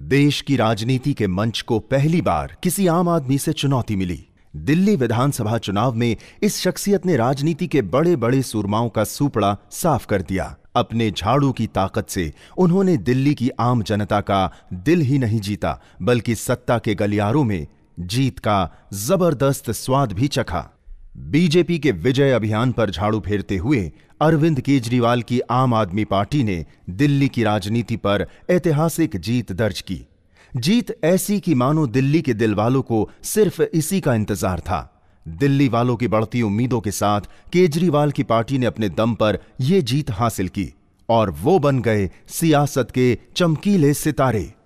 देश की राजनीति के मंच को पहली बार किसी आम आदमी से चुनौती मिली। दिल्ली विधानसभा चुनाव में इस शख्सियत ने राजनीति के बड़े बड़े सूरमाओं का सूपड़ा साफ कर दिया। अपने झाड़ू की ताकत से उन्होंने दिल्ली की आम जनता का दिल ही नहीं जीता, बल्कि सत्ता के गलियारों में जीत का जबरदस्त स्वाद भी चखा। बीजेपी के विजय अभियान पर झाड़ू फेरते हुए अरविंद केजरीवाल की आम आदमी पार्टी ने दिल्ली की राजनीति पर ऐतिहासिक जीत दर्ज की। जीत ऐसी कि मानो दिल्ली के दिल वालों को सिर्फ इसी का इंतजार था। दिल्ली वालों की बढ़ती उम्मीदों के साथ केजरीवाल की पार्टी ने अपने दम पर यह जीत हासिल की और वो बन गए सियासत के चमकीले सितारे।